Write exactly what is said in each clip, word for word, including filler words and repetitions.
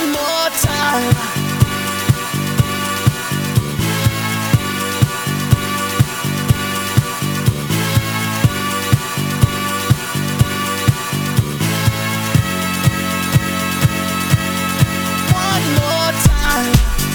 One more time. One more time.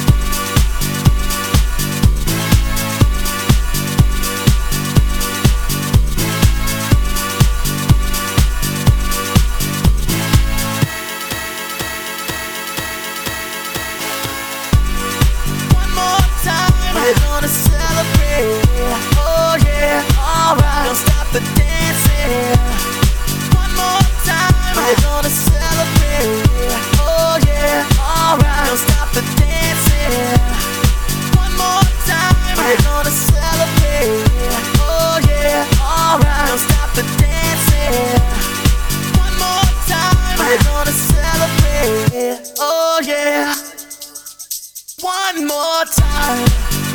We're gonna celebrate, oh yeah, alright. Don't stop the dancing. One more time. We're gonna celebrate, oh yeah, alright. Don't stop the dancing. One more time. We're gonna celebrate, oh yeah, alright. Don't stop the dancing. One more time. We're gonna celebrate, oh yeah. One more time.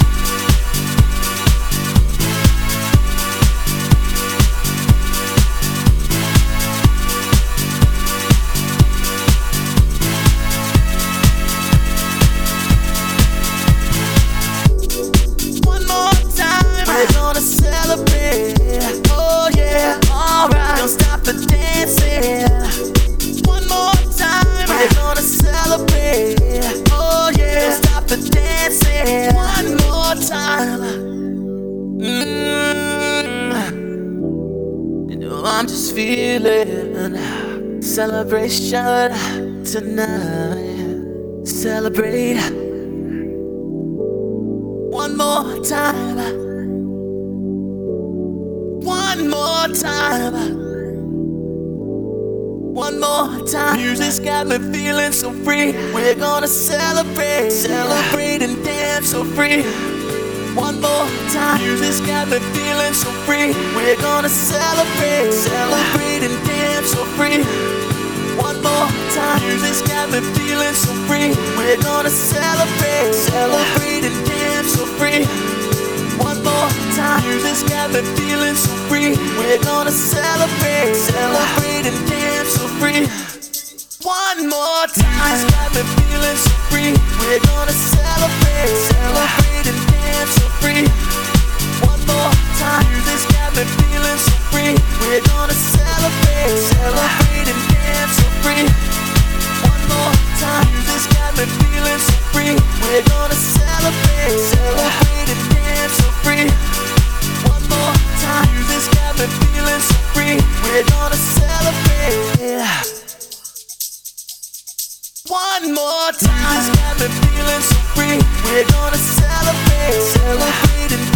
We're gonna celebrate, oh yeah, alright. Don't stop the dancing. One more time. We're gonna celebrate, oh yeah. Don't stop the dancing. One more time. Mm. You know I'm just feeling celebration tonight. Celebrate. One more time. One more time. One more time. Music's got me feeling so free. We're gonna celebrate, celebrate and dance so free. One more time. Music's got me feeling so free. We're gonna celebrate, celebrate and dance so free. One more time. Music's got me feeling so free. We're gonna celebrate, celebrate and dance so free. One more time. Music's got me feeling so free. We're gonna celebrate, celebrate and dance so free. One more time. Music's got me feeling so free. We're gonna celebrate, celebrate and dance so free. One more time. Music's got me feeling so free. We're gonna celebrate, celebrate and dance so free. One more time. Music's got me feeling so free. We're gonna celebrate, celebrate and dance so free. One more time. Music's got me feeling so free. We're gonna celebrate. One more time. Music's got me feeling so free. We're gonna celebrate, celebrate and